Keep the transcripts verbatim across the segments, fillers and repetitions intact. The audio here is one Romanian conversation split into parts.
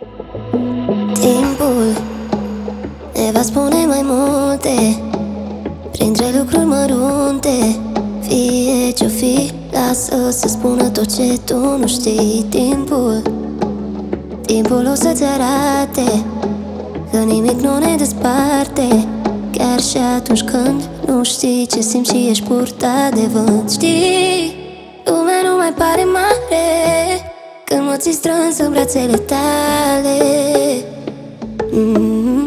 Timpul ne va spune mai multe, printre lucruri mărunte. Fie ce-o fi, lasă să spună tot ce tu nu știi. Timpul, timpul o să-ți arate că nimic nu ne desparte, chiar și atunci când nu știi ce simți și ești purtat de vânt. Știi, lumea nu mai pare mare când mă ții strâns în brațele tale. mm-hmm.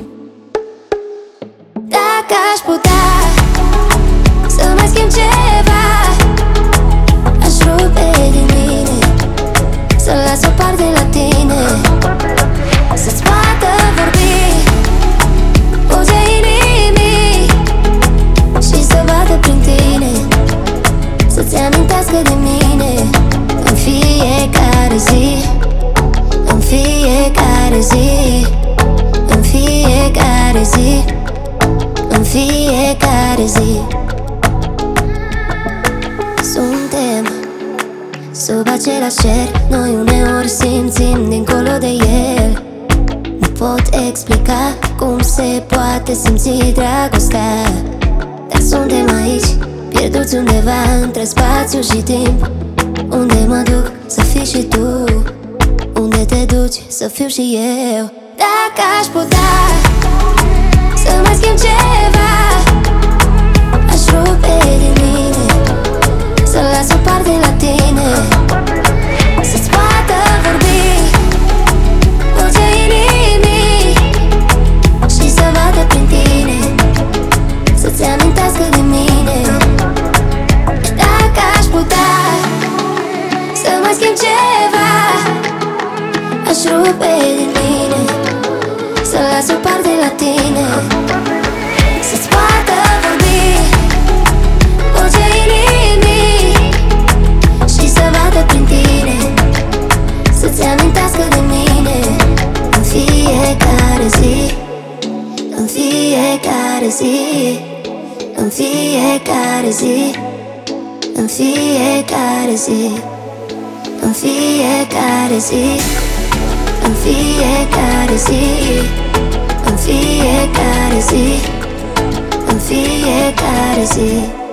Dacă aș putea să mai schimb ceva, aș rupe din mine, să las o parte la tine, să-ți poată vorbi vocea inimii și să vadă prin tine, să-ți amintească de mine în fiecare zi, în fiecare zi, în fiecare zi, în fiecare zi. Suntem sub același cer, noi uneori simțim dincolo de el. Nu pot explica cum se poate simți dragostea, dar suntem aici, pierduți undeva între spațiu și timp. Unde mă duc să fii și tu, unde te duci să fiu și eu. Dacă aș putea să mai schimb ceva, aș rupe din mine, să las o parte la tine, să-ți poată vorbi vocea inimii și să vadă prin tine, să-ți amintească de mine. Dacă aș putea să mai schimb ceva, aș rupe din mine, să las o parte la tine, să-ți poată vorbi vocea inimii și să vadă prin tine, să-ți amintească de mine în fiecare zi, în fiecare zi, în fiecare zi, în fiecare zi, în fiecare zi, în fiecare zi, în fiecare zi, în fiecare zi.